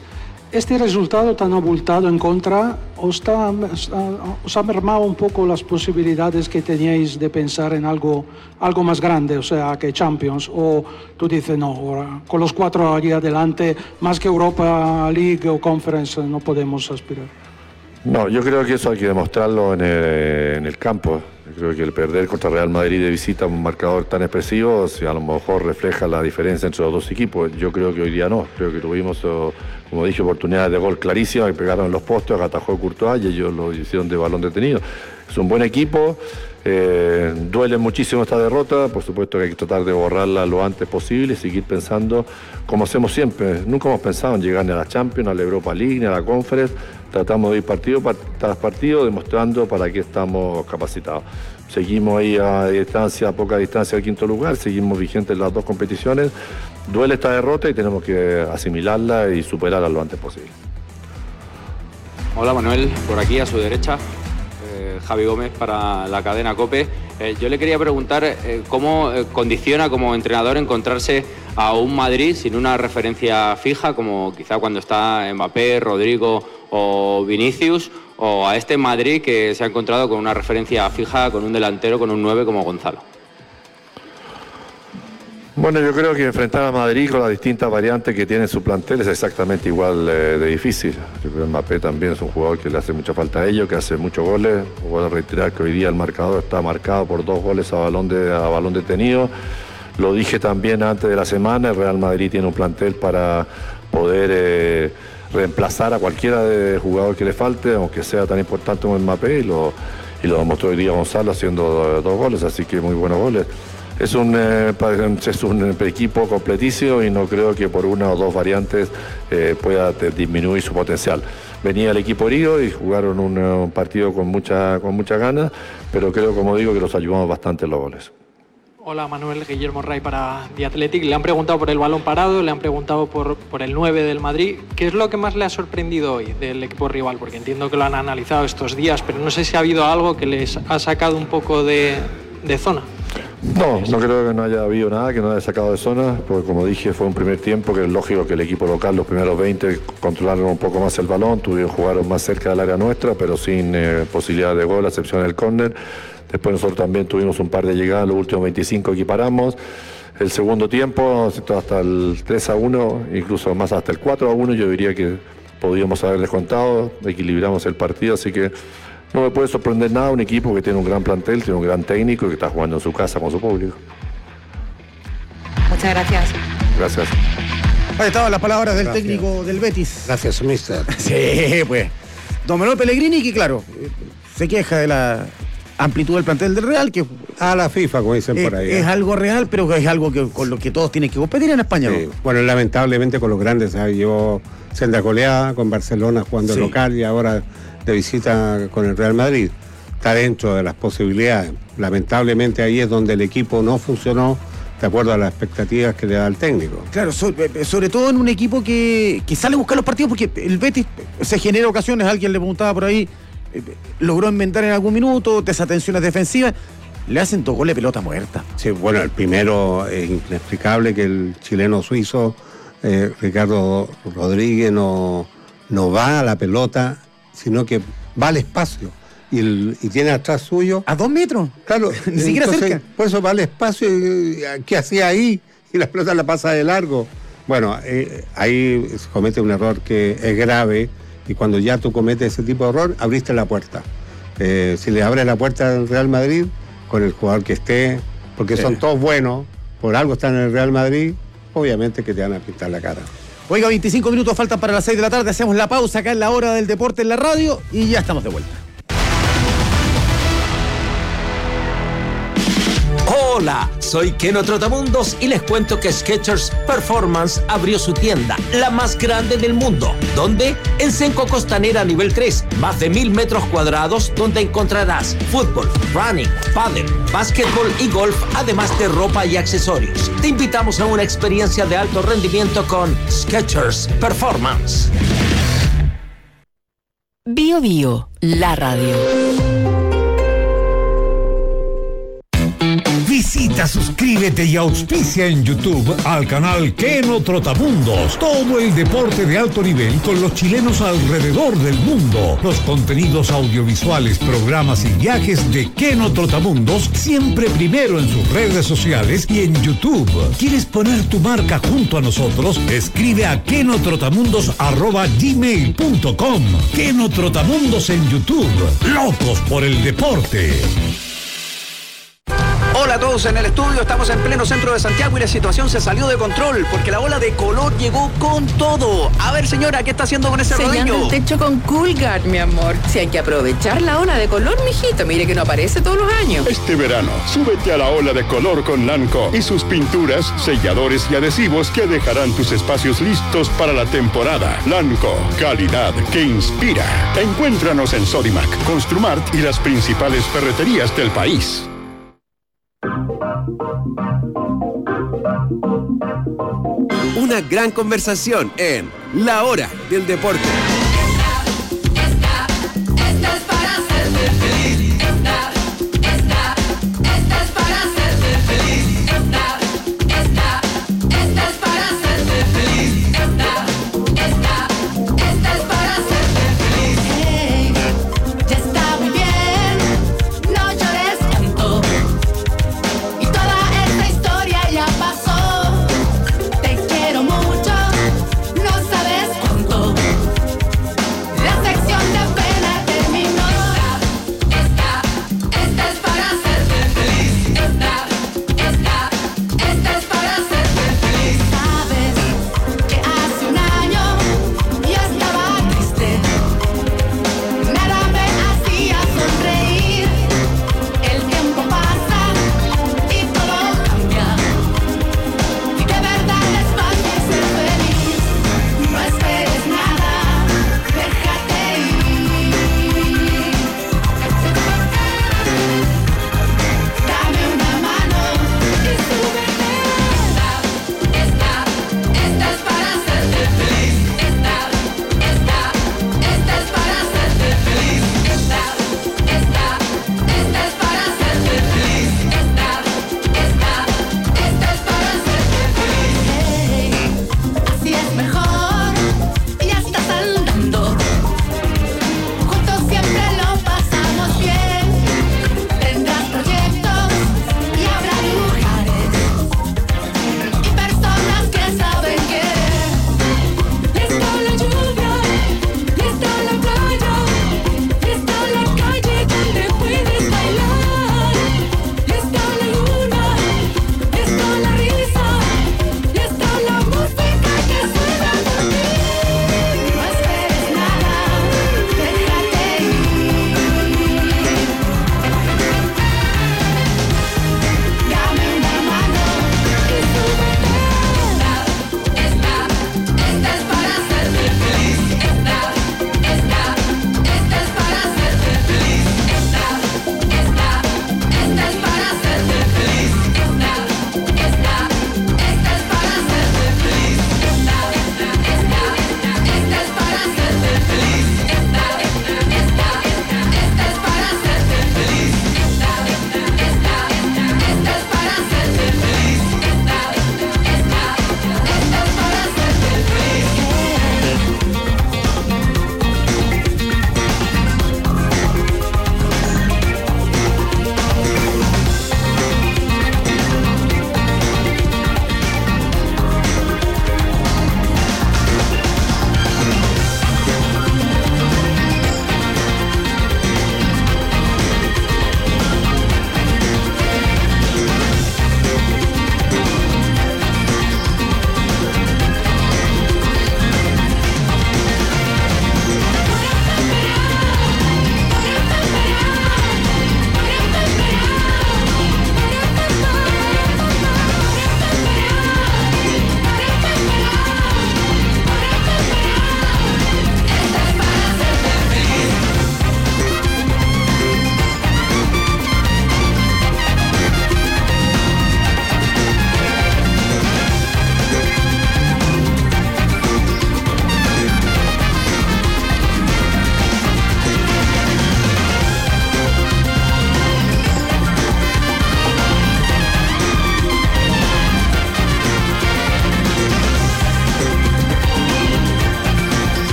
este resultado tan abultado en contra os ha mermado un poco las posibilidades que teníais de pensar en algo más grande, o sea, que Champions, o tú dices, no, con los 4 allí adelante, más que Europa League o Conference, no podemos aspirar.
No, yo creo que eso hay que demostrarlo en el campo. Yo creo que el perder contra Real Madrid de visita un marcador tan expresivo, si a lo mejor refleja la diferencia entre los dos equipos. Yo creo que hoy día no. Creo que tuvimos, como dije, oportunidades de gol clarísimas, que pegaron en los postes, atajó Courtois y ellos lo hicieron de balón detenido. Es un buen equipo, duele muchísimo esta derrota, por supuesto que hay que tratar de borrarla lo antes posible y seguir pensando como hacemos siempre. Nunca hemos pensado en llegar ni a la Champions, a la Europa League, ni a la Conference. Tratamos de ir partido tras partido demostrando para qué estamos capacitados. Seguimos ahí a poca distancia al quinto lugar, seguimos vigentes en las dos competiciones. Duele esta derrota y tenemos que asimilarla y superarla lo antes posible.
Hola Manuel, por aquí a su derecha, Javi Gómez para la cadena COPE. Yo le quería preguntar cómo condiciona como entrenador encontrarse a un Madrid sin una referencia fija, como quizá cuando está Mbappé, Rodrigo o Vinicius, o a este Madrid que se ha encontrado con una referencia fija, con un delantero, con un 9 como Gonzalo.
Bueno, yo creo que enfrentar a Madrid con las distintas variantes que tiene su plantel es exactamente igual de difícil. Yo creo que Mbappé también es un jugador que le hace mucha falta a ellos, que hace muchos goles. Puedo reiterar que hoy día el marcador está marcado por 2 goles a balón detenido. Lo dije también antes de la semana, el Real Madrid tiene un plantel para poder reemplazar a cualquiera de jugador que le falte, aunque sea tan importante como Mbappé, y lo demostró hoy día Gonzalo haciendo 2 goles, así que muy buenos goles. Es un equipo completísimo y no creo que por una o 2 variantes pueda disminuir su potencial. Venía el equipo herido y jugaron un partido con mucha ganas, pero creo, como digo, que los ayudamos bastante los goles.
Hola Manuel, Guillermo Ray para The Athletic. Le han preguntado por el balón parado, le han preguntado por el 9 del Madrid. ¿Qué es lo que más le ha sorprendido hoy del equipo rival? Porque entiendo que lo han analizado estos días, pero no sé si ha habido algo que les ha sacado un poco de zona.
No creo que no haya habido nada que no haya sacado de zona, porque como dije fue un primer tiempo que es lógico que el equipo local los primeros 20 controlaron un poco más el balón, jugaron más cerca del área nuestra, pero sin posibilidad de gol, a excepción del córner. Después nosotros también tuvimos un par de llegadas, los últimos 25 equiparamos. El segundo tiempo, hasta el 3-1, incluso más hasta el 4-1, yo diría que podíamos haber descontado, equilibramos el partido, así que no me puede sorprender nada un equipo que tiene un gran plantel, tiene un gran técnico y que está jugando en su casa con su público.
Muchas gracias.
Gracias.
Ahí estaban las palabras del técnico del Betis.
Gracias, mister.
Sí, pues. Don Manuel Pellegrini, que claro, se queja de la amplitud del plantel del Real, que
a la FIFA, como dicen por ahí.
Es algo real, pero es algo que con lo que todos tienen que competir en España.
Sí. Bueno, lamentablemente con los grandes se llevó senda goleada, con Barcelona jugando local y ahora de visita con el Real Madrid. Está dentro de las posibilidades. Lamentablemente ahí es donde el equipo no funcionó de acuerdo a las expectativas que le da el técnico.
Claro, sobre todo en un equipo que sale a buscar los partidos, porque el Betis se genera ocasiones, alguien le preguntaba por ahí, logró inventar en algún minuto, desatenciones defensivas, le hacen 2 goles de pelota muerta.
Sí, bueno, el primero es inexplicable que el chileno suizo Ricardo Rodríguez no va a la pelota, sino que va al espacio y tiene atrás suyo
a 2 metros,
claro,
ni siquiera cerca,
por eso va al espacio y ¿qué hacía ahí? Y la pelota la pasa de largo. Bueno, ahí se comete un error que es grave, y cuando ya tú cometes ese tipo de error, abriste la puerta. Si le abres la puerta al Real Madrid con el jugador que esté, porque son todos buenos, por algo están en el Real Madrid, obviamente que te van a pintar la cara.
Oiga, 25 minutos faltan para las 6 de la tarde, hacemos la pausa acá en la hora del deporte en la radio y ya estamos de vuelta.
Hola, soy Keno Trotamundos y les cuento que Skechers Performance abrió su tienda, la más grande del mundo. ¿Dónde? En Senco Costanera nivel 3, más de 1000 metros cuadrados, donde encontrarás fútbol, running, pádel, básquetbol y golf, además de ropa y accesorios. Te invitamos a una experiencia de alto rendimiento con Skechers Performance.
Bio Bio, la radio.
Visita, suscríbete y auspicia en YouTube al canal Keno Trotamundos. Todo el deporte de alto nivel con los chilenos alrededor del mundo. Los contenidos audiovisuales, programas y viajes de Keno Trotamundos siempre primero en sus redes sociales y en YouTube. ¿Quieres poner tu marca junto a nosotros? Escribe a kenotrotamundos@gmail.com. Keno Trotamundos en YouTube. Locos por el deporte.
Hola a todos en el estudio, estamos en pleno centro de Santiago y la situación se salió de control porque la ola de color llegó con todo. A ver, señora, ¿qué está haciendo con ese
Sellando
rodillo?
el techo con Coolguard, mi amor. Si hay que aprovechar la ola de color, mijito, mire que no aparece todos los años.
Este verano, súbete a la ola de color con Lanco y sus pinturas, selladores y adhesivos que dejarán tus espacios listos para la temporada. Lanco, calidad que inspira. Encuéntranos en Sodimac, Construmart y las principales ferreterías del país.
Una gran conversación en La Hora del Deporte.
Esta es para hacerte feliz. Esta es para hacerte feliz. Esta es para hacerte feliz. Esta es para hacerte feliz. Hey, ya está muy bien, no llores tanto. Y toda esta historia ya pasó. Te quiero mucho, no sabes cuánto.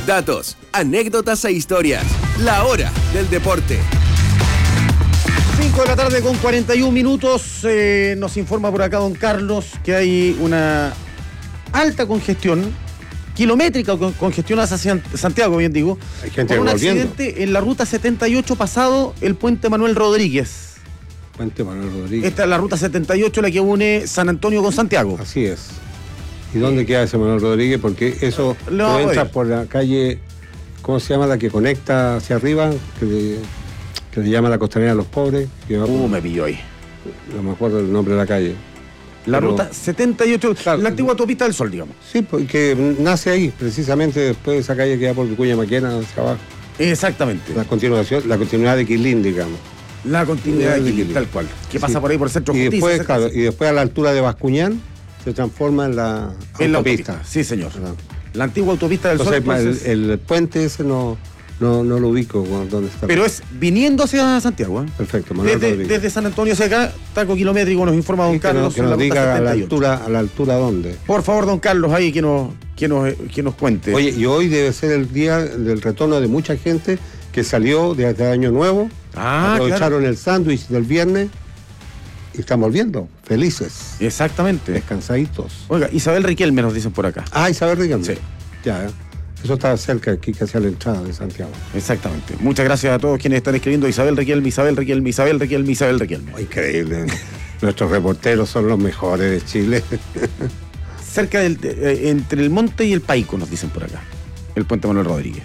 datos, anécdotas e historias. La hora del deporte.
5 de la tarde con 41 minutos. Nos informa por acá don Carlos que hay una alta congestión, kilométrica congestión hacia Santiago, bien digo.
Hay gente
por un
volviendo.
accidente en la ruta 78 pasado el puente Manuel Rodríguez.
Puente Manuel Rodríguez.
Esta es la ruta 78, la que une San Antonio con Santiago.
Así es. ¿Y dónde queda ese Manuel Rodríguez? Porque eso
No,
tú entras
oye.
por la calle, ¿cómo se llama la que conecta hacia arriba? Que le llama la Costanera de los Pobres.
Me pilló ahí.
No me acuerdo el nombre de la calle.
La
Pero-
ruta 78, la antigua autopista del Sol, digamos.
Sí, porque nace ahí, precisamente después de esa calle que va por Vicuña Maquena hacia abajo.
Exactamente.
La continuidad de Quilín, digamos.
La continuidad de Quilín, tal cual. Que pasa por ahí por el Centro Justicia.
Después,
cerca-
claro, y después a la altura de Bascuñán se transforma en la
En la
autopista.
autopista, sí señor. La antigua autopista del
Entonces,
Sol. entonces-
el puente ese no lo ubico dónde está.
Pero es viniendo hacia Santiago, ¿eh?
Perfecto, Manuel Rodríguez.
Desde San Antonio hacia acá, taco kilométrico, nos informa don
Sí,
Carlos.
que
en
nos
la ruta
diga a la
78.
altura dónde.
Por favor, don Carlos, ahí que nos cuente.
Oye, y hoy debe ser el día del retorno de mucha gente que salió desde Año Nuevo. Aprovecharon el sándwich del viernes y están volviendo, felices.
Exactamente.
Descansaditos.
Oiga, Isabel Riquelme nos dicen por acá.
Ah, Isabel Riquelme.
Sí.
Ya, eso está cerca aquí, casi a la entrada de Santiago.
Exactamente. Muchas gracias a todos quienes están escribiendo Isabel Riquelme, Isabel Riquelme, Isabel Riquelme, Isabel Riquelme.
Increíble. Nuestros reporteros son los mejores de Chile.
Cerca entre el Monte y el Paico, nos dicen por acá. El puente Manuel Rodríguez.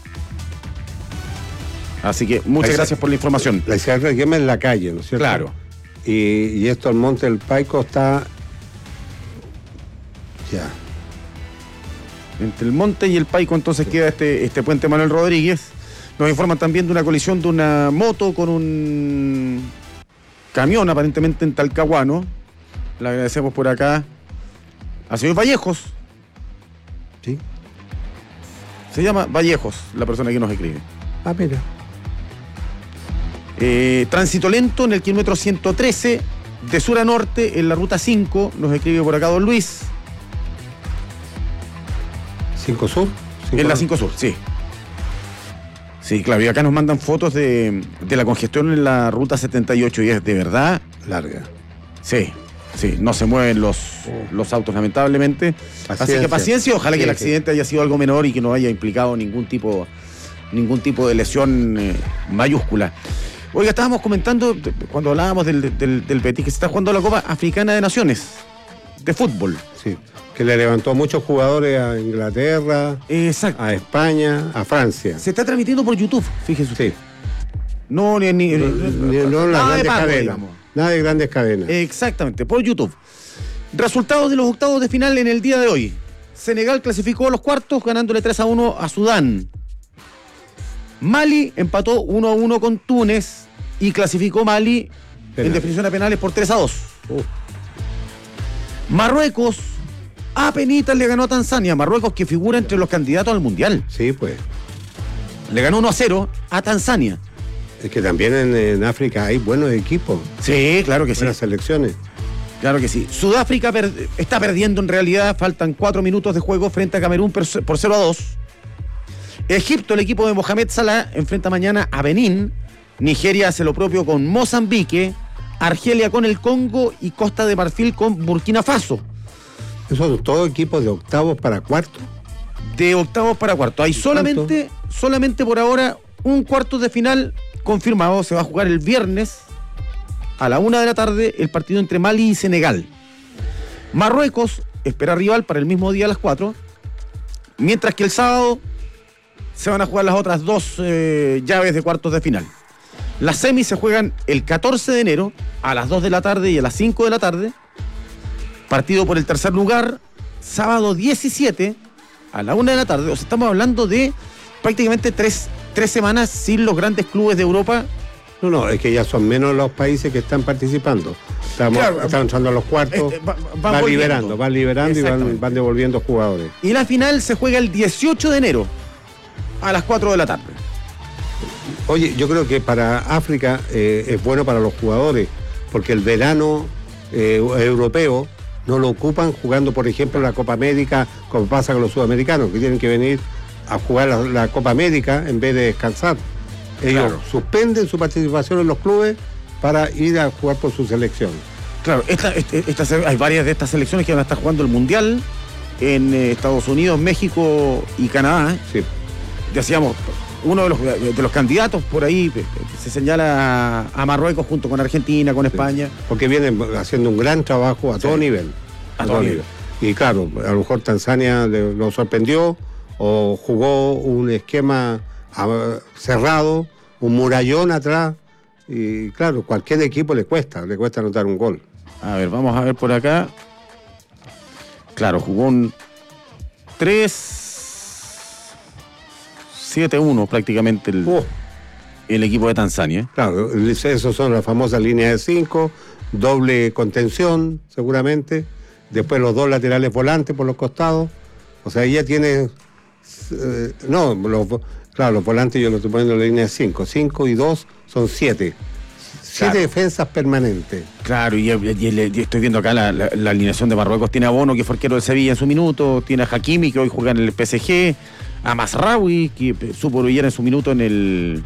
Así que muchas gracias por la información.
La Isabel Riquelme en la calle, ¿no es cierto?
Claro.
Y esto, el Monte del Paico está... Ya.
Entre el Monte y el Paico entonces queda este puente Manuel Rodríguez. Nos informan también de una colisión de una moto con un camión aparentemente en Talcahuano. Le agradecemos por acá a señor Vallejos.
Sí.
Se llama Vallejos, la persona que nos escribe.
Ah, mira.
Tránsito lento en el kilómetro 113 de sur a norte en la ruta 5. Nos escribe por acá don Luis.
5 Sur.
En la 5 Sur, sí. Sí, claro, y acá nos mandan fotos de la congestión en la ruta 78 y es de verdad
larga.
Sí, sí, no se mueven los autos lamentablemente. Así que paciencia, ojalá que el accidente haya sido algo menor y que no haya implicado ningún tipo de lesión mayúscula. Oiga, estábamos comentando cuando hablábamos del Betis que se está jugando la Copa Africana de Naciones de fútbol.
Sí, que le levantó muchos jugadores a Inglaterra, a España, a Francia.
Se está transmitiendo por YouTube, fíjese usted.
Sí.
No,
no en las
nada de
grandes
pago,
cadenas.
digamos.
Nada de grandes cadenas.
Exactamente, por YouTube. Resultados de los octavos de final en el día de hoy. Senegal clasificó a los cuartos ganándole 3-1 a Sudán. Mali empató 1-1 con Túnez y clasificó Mali en definición a penales por 3-2. Marruecos apenitas le ganó a Tanzania. Marruecos que figura entre los candidatos al Mundial.
Sí, pues.
Le ganó 1-0 a Tanzania.
Es que también en África hay buenos equipos.
Sí, claro que sí.
Buenas selecciones.
Claro que sí. Sudáfrica está perdiendo en realidad. Faltan 4 minutos de juego frente a Camerún por 0-2. Egipto, el equipo de Mohamed Salah, enfrenta mañana a Benín. Nigeria hace lo propio con Mozambique. Argelia con el Congo y Costa de Marfil con Burkina Faso.
Esos son todos equipos de octavos para cuartos.
De octavos para cuartos. Hay solamente por ahora un cuarto de final confirmado. Se va a jugar el viernes a la 1 de la tarde el partido entre Mali y Senegal. Marruecos espera rival para el mismo día a las 4. Mientras que el sábado se van a jugar las otras dos llaves de cuartos de final. Las semis se juegan el 14 de enero a las 2 de la tarde y a las 5 de la tarde. Partido por el tercer lugar, sábado 17 a la 1 de la tarde. O sea, estamos hablando de prácticamente tres semanas sin los grandes clubes de Europa.
No, es que ya son menos los países que están participando. Están entrando a los cuartos, van liberando y van devolviendo jugadores.
Y la final se juega el 18 de enero a las 4 de la tarde.
Oye, yo creo que para África es bueno para los jugadores, porque el verano europeo no lo ocupan jugando, por ejemplo, la Copa América, como pasa con los sudamericanos, que tienen que venir a jugar la Copa América en vez de descansar. Ellos suspenden su participación en los clubes para ir a jugar por su selección.
Claro, hay varias de estas selecciones que van a estar jugando el Mundial en Estados Unidos, México y Canadá.
Sí.
Decíamos, uno de los candidatos por ahí se señala a Marruecos junto con Argentina, con España.
Porque vienen haciendo un gran trabajo a todo nivel. A todo nivel. Y claro, a lo mejor Tanzania lo sorprendió o jugó un esquema cerrado, un murallón atrás. Y claro, cualquier equipo le cuesta anotar un gol.
A ver, vamos a ver por acá. Claro, jugó un 3-7-1 prácticamente el equipo de Tanzania.
Claro, esos son las famosas líneas de 5, doble contención seguramente, después los 2 laterales volantes por los costados. O sea, ya tiene... los volantes yo lo estoy poniendo en la línea de 5. 5 y 2 son 7. 7 defensas permanentes.
Claro, y estoy viendo acá la alineación de Marruecos. Tiene a Bono, que fue arquero del Sevilla en su minuto. Tiene a Hakimi, que hoy juega en el PSG. A Mazraoui, que supo brillar en su minuto hoy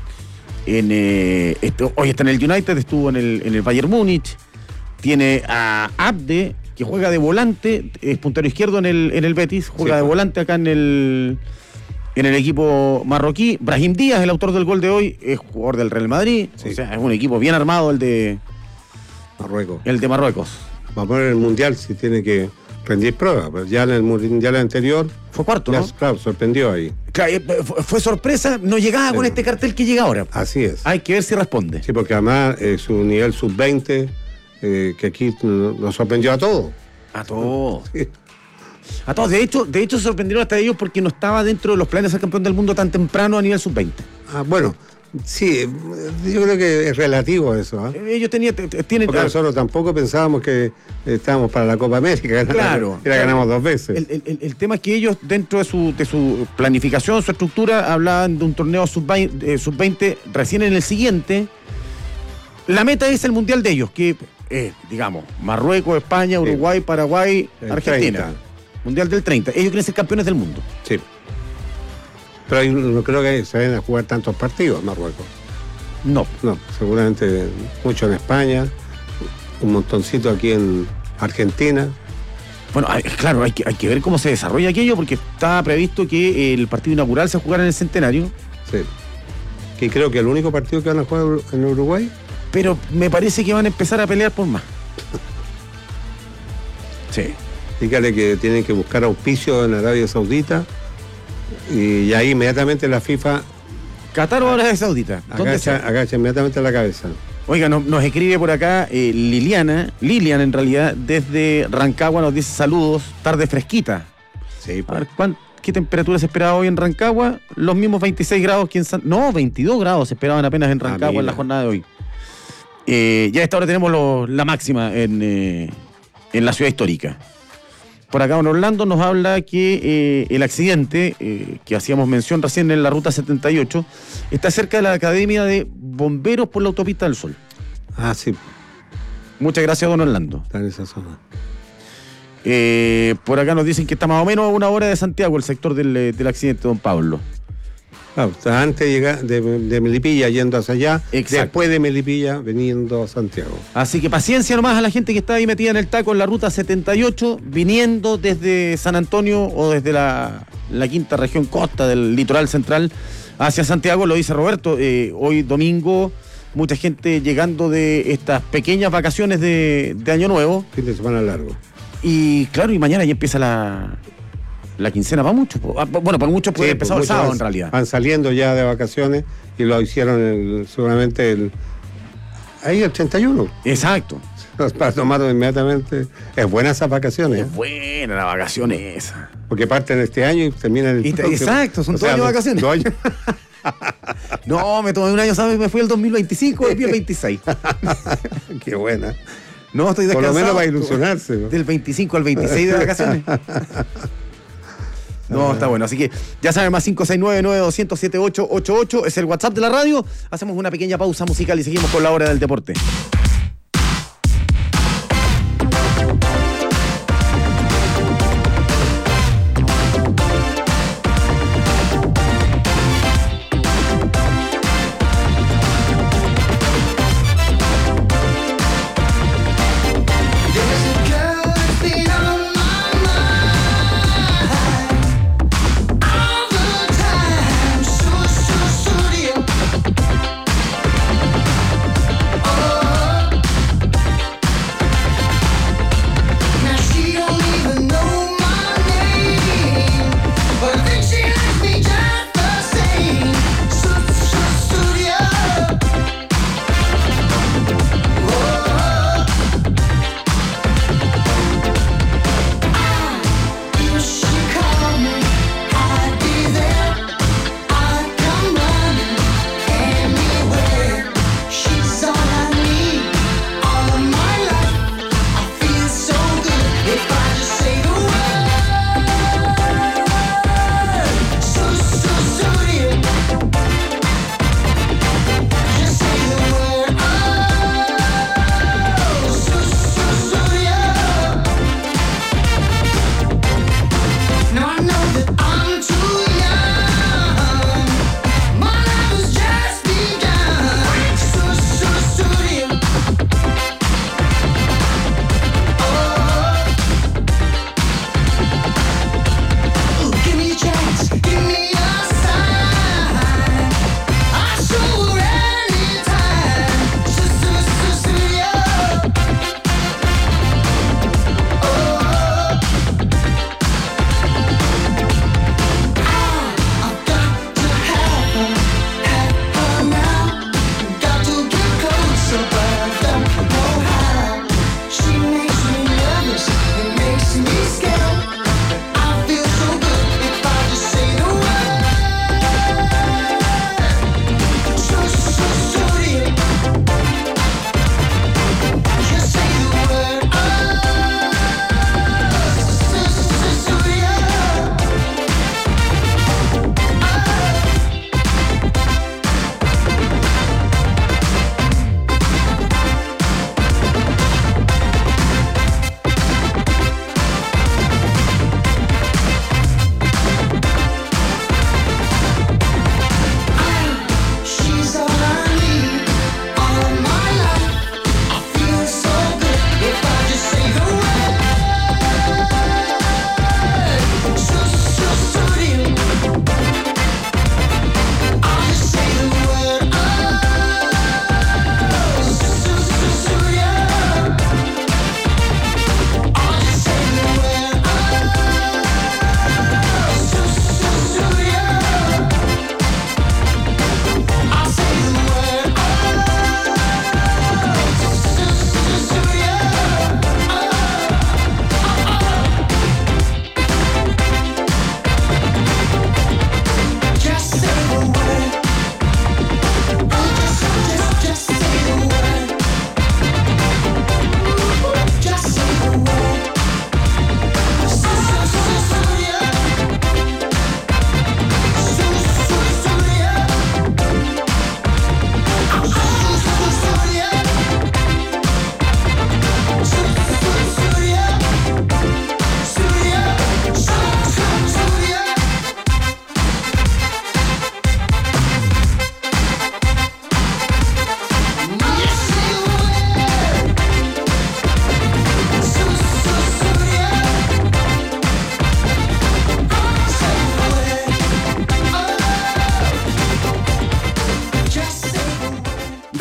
está en el United, estuvo en el Bayern Múnich. Tiene a Abde, que juega de volante, es puntero izquierdo en el Betis. Juega de volante acá en el equipo marroquí. Brahim Díaz, el autor del gol de hoy, es jugador del Real Madrid. Sí. O sea, es un equipo bien armado el de
Marruecos. Vamos a ver el Mundial si tiene que rendir prueba. Pero ya en el Mundial anterior
fue cuarto, ¿no?
Claro, sorprendió ahí.
Claro, fue sorpresa, no llegaba con este cartel que llega ahora.
Así es.
Hay que ver si responde.
Sí, porque además su nivel sub-20, que aquí nos sorprendió a todos.
A todos. Sí. A todos. De hecho se sorprendieron hasta ellos porque no estaba dentro de los planes de ser campeón del mundo tan temprano a nivel sub-20.
Bueno, sí, yo creo que es relativo eso.
Ellos tienen...
Porque nosotros tampoco pensábamos que estábamos para la Copa América.
Claro.
Ganamos 2 veces.
El tema es que ellos, dentro de su planificación, su estructura, hablaban de un torneo sub-20 recién en el siguiente. La meta es el mundial de ellos, que digamos, Marruecos, España, Uruguay, Paraguay, Argentina. 30. Mundial del 30. Ellos quieren ser campeones del mundo.
Sí. Pero no creo que se vayan a jugar tantos partidos Marruecos.
No,
seguramente mucho en España, un montoncito aquí en Argentina.
Bueno, claro, hay que ver cómo se desarrolla aquello, porque estaba previsto que el partido inaugural se jugara en el Centenario.
Sí. Que creo que el único partido que van a jugar en Uruguay.
Pero me parece que van a empezar a pelear por más. Sí.
Dígale que tienen que buscar auspicio en Arabia Saudita y ahí inmediatamente la FIFA...
¿Qatar o Arabia Saudita?
Agacha inmediatamente la cabeza.
Oiga, nos escribe por acá Lilian en realidad, desde Rancagua nos dice saludos, tarde fresquita.
Sí.
A ver, ¿qué temperatura se esperaba hoy en Rancagua? Los mismos 26 grados que en No, 22 grados se esperaban apenas en Rancagua en la jornada de hoy. Ya a esta hora tenemos la máxima en la ciudad histórica. Por acá en Orlando nos habla que el accidente, que hacíamos mención recién en la ruta 78, está cerca de la Academia de Bomberos por la Autopista del Sol.
Ah, sí.
Muchas gracias, don Orlando.
Está en esa zona.
Por acá nos dicen que está más o menos a 1 hora de Santiago el sector del accidente, don Pablo.
Claro, está antes de llegar de Melipilla yendo hacia allá, después de Melipilla viniendo a Santiago.
Así que paciencia nomás a la gente que está ahí metida en el taco en la ruta 78, viniendo desde San Antonio o desde la quinta región costa del litoral central hacia Santiago. Lo dice Roberto, hoy domingo mucha gente llegando de estas pequeñas vacaciones de Año Nuevo.
Fin de semana largo.
Y claro, y mañana ya empieza la quincena para muchos. Bueno, para muchos puede empezar el sábado en realidad.
Van saliendo ya de vacaciones y lo hicieron seguramente el 31.
Exacto.
Para tomarlo inmediatamente. Es buena esas vacaciones.
Es buena la vacación esa.
Porque parten este año y terminan el próximo.
Exacto, son 2 años de vacaciones.
2 años.
No, me tomé un año, ¿sabes? Me fui el 2025 y el 26.
Qué buena.
No, estoy descansado.
Por lo menos para ilusionarse, ¿no?
Del 25 al 26 de vacaciones. No, está bueno. Así que ya saben, más 569-9200-7888 es el WhatsApp de la radio. Hacemos una pequeña pausa musical y seguimos con la hora del deporte.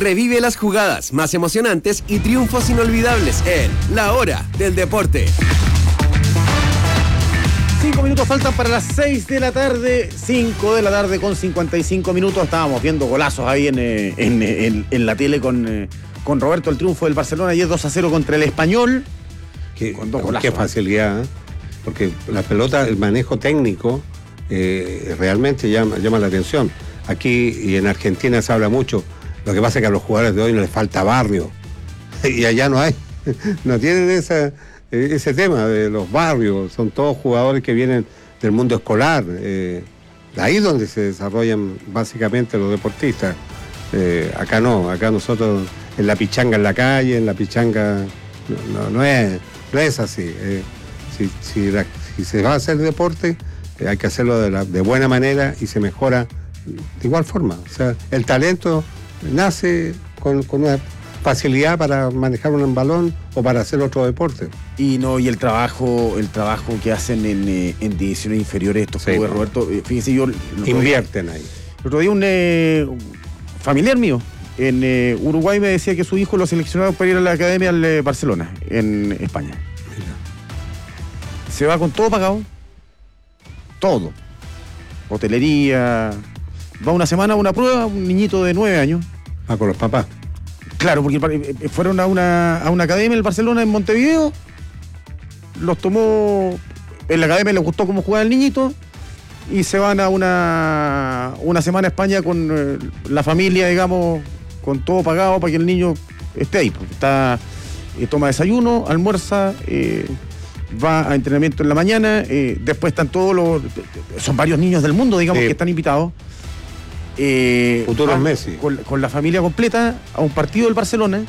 Revive las jugadas más emocionantes y triunfos inolvidables en La Hora del Deporte.
5 minutos faltan para las 6 de la tarde, 5 de la tarde con 55 minutos. Estábamos viendo golazos ahí en la tele con Roberto, el triunfo del Barcelona ayer 2-0 contra el Español.
Con dos golazos. Qué facilidad, ¿eh? Porque la pelota, el manejo técnico realmente llama la atención. Aquí y en Argentina se habla mucho. Lo que pasa es que a los jugadores de hoy no les falta barrio. Y allá no hay. No tienen ese tema de los barrios. Son todos jugadores que vienen del mundo escolar. Ahí es donde se desarrollan básicamente los deportistas. Acá no. Acá nosotros en la pichanga en la calle, en la pichanga... No es así. Si se va a hacer deporte, hay que hacerlo de buena manera y se mejora de igual forma. O sea, el talento nace con una facilidad para manejar un balón o para hacer otro deporte.
Y el trabajo que hacen en divisiones inferiores estos clubes, Roberto, fíjese,
invierten ahí.
El otro día un familiar mío en Uruguay me decía que su hijo lo seleccionaron para ir a la academia al Barcelona, en España. Mira. Se va con todo pagado. Todo. Hotelería. Va una semana a una prueba, un niñito de 9 años.
Ah, con los papás.
Claro, porque fueron a una academia en el Barcelona en Montevideo. Los tomó. En la academia les gustó cómo jugaba el niñito. Y se van a una semana a España con la familia, digamos, con todo pagado para que el niño esté ahí. Toma desayuno, almuerza, va a entrenamiento en la mañana, después están todos son varios niños del mundo, digamos, que están invitados.
Futuros Messi.
Con la familia completa a un partido del Barcelona.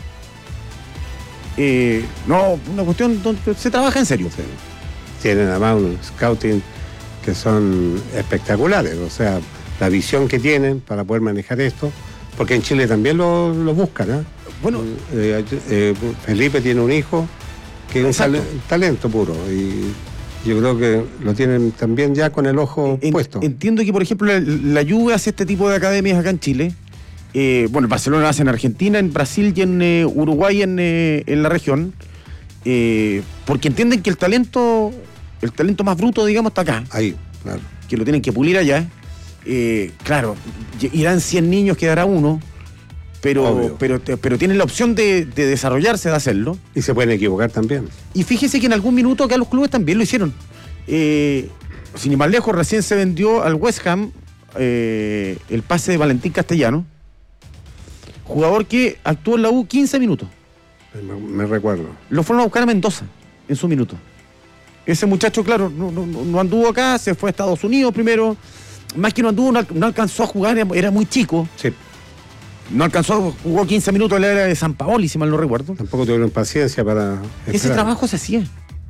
Una cuestión donde se trabaja en serio.
Sí. Tienen además un scouting que son espectaculares, o sea, la visión que tienen para poder manejar esto, porque en Chile también lo buscan, ¿eh?
Bueno,
Felipe tiene un hijo que es un talento puro y yo creo que lo tienen también ya con el ojo puesto.
Entiendo que, por ejemplo, la Juve hace este tipo de academias acá en Chile. El Barcelona lo hace en Argentina, en Brasil y en Uruguay, en la región, porque entienden que el talento más bruto, digamos, está acá.
Ahí, claro.
Que lo tienen que pulir allá. Claro, irán 100 niños, quedará uno, pero tienen la opción de desarrollarse, de hacerlo.
Y se pueden equivocar también.
Y fíjese que en algún minuto acá los clubes también lo hicieron. Sin ir más lejos, recién se vendió al West Ham el pase de Valentín Castellano, jugador que actuó en la U 15 minutos.
Me recuerdo.
Lo fueron a buscar a Mendoza en su minuto. Ese muchacho, claro, no anduvo acá, se fue a Estados Unidos primero. Más que no anduvo, no alcanzó a jugar, era muy chico.
Sí.
No alcanzó, jugó 15 minutos en la era de San Paoli, si mal no recuerdo.
Tampoco tuvieron paciencia para esperar.
Ese trabajo se hacía.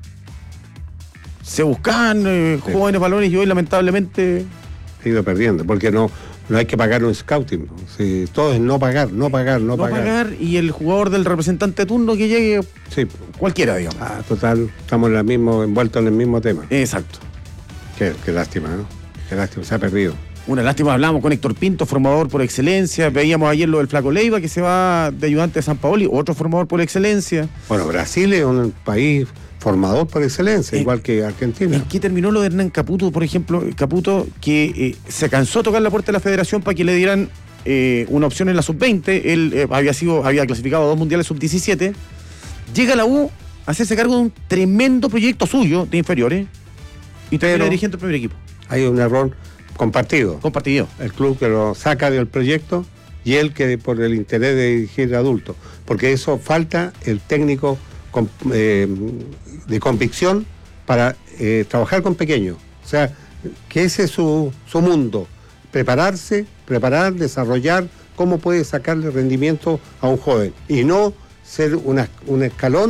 Se buscaban jóvenes balones y hoy lamentablemente...
Ha ido perdiendo, porque no hay que pagar un scouting. Sí, todo es no pagar.
Y el jugador del representante de turno que llegue,
sí,
cualquiera, digamos.
Total, estamos envueltos en el mismo tema.
Exacto.
Qué lástima, ¿no? Qué lástima, se ha perdido.
Una lástima, hablamos con Héctor Pinto, formador por excelencia. Veíamos ayer lo del Flaco Leiva, que se va de ayudante de San Paoli, otro formador por excelencia.
Bueno, Brasil es un país formador por excelencia, igual que Argentina.
¿En qué terminó lo de Hernán Caputo, por ejemplo? Caputo, que se cansó de tocar la puerta de la federación para que le dieran una opción en la sub-20. Él había clasificado a 2 mundiales sub-17. Llega a la U a hacerse cargo de un tremendo proyecto suyo de inferiores y termina dirigente del primer equipo.
Hay un error compartido. El club que lo saca del proyecto y él que por el interés de dirigir adultos. Porque eso falta el técnico de convicción para trabajar con pequeños. O sea, que ese es su mundo. Preparar, desarrollar cómo puede sacarle rendimiento a un joven. Y no ser un escalón